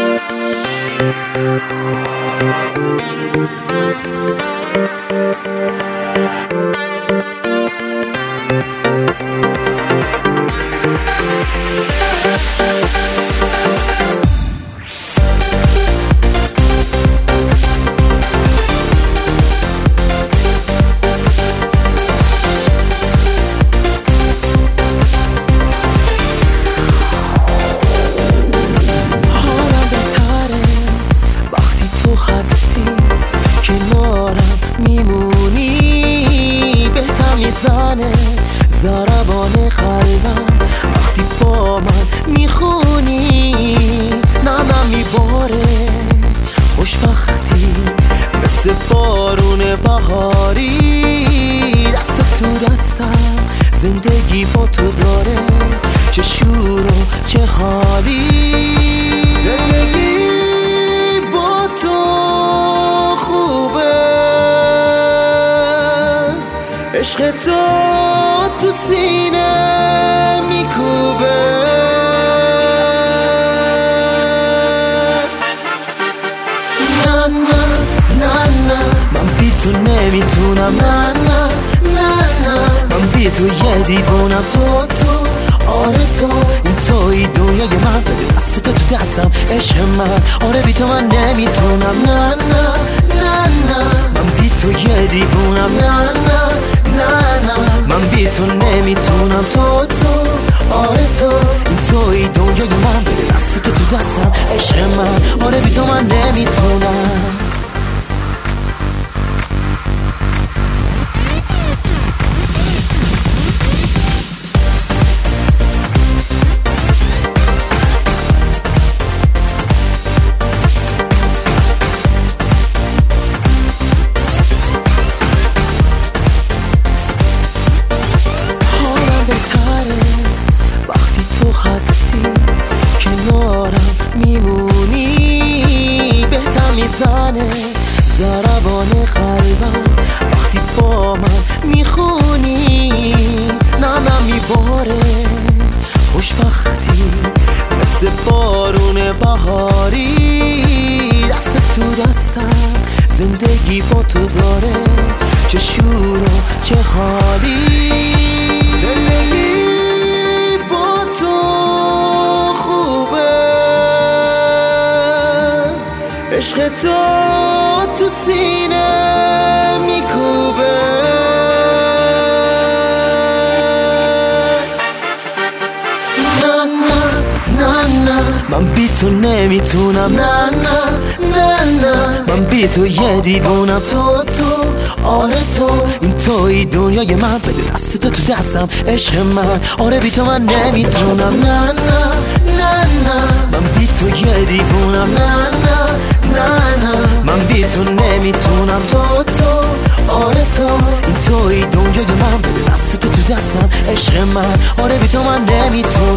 ضربان قلبم وقتی با من میخونی، نمم میباره خوشبختی مثل بارون بهاری. دست تو دستم زندگی با تو داره، چه شور و چه حالی. زندگی با تو خوبه، عشق تو سینه میکوبه. نه نه نه نه من بی تو نمیتونم. نه نه نه نه من بی تو یه دیوونم. تو آره تو این توی دنیای من، بده دست تو دستم عشق من. آره بی تو من نمیتونم. نه نه نه نه من بی تو یه دیوونم. نه نه نه نه من بی تو نمیتونم. تو آره تو این توی دنیای من، بده دست تو دستم عشق من. آره بی تو من نمیتونم. ضربان قلبم وقتی با من میخونی، نمم میباره خوشبختی مثل بارون بهاری. دست تو دستم زندگی با تو داره، چه شور و چه حالی. زندگی با تو خوبه، عشق تو سینه میکوبه. نه نه نه نه من بی تو نمیتونم. نه نه نه نه من بی تو یه دیوونم. تو آره تو این توی دنیای من، بده دست تو دستم عشق من. آره بی تو من نمیتونم. نه نه نه نه من بی تو یه دیوونم. نه نه نه نه من بی تو نمیتونم. تو آره تو این توی دنیای من، بده دست تو دستم عشق من. آره بی تو من نمیتونم.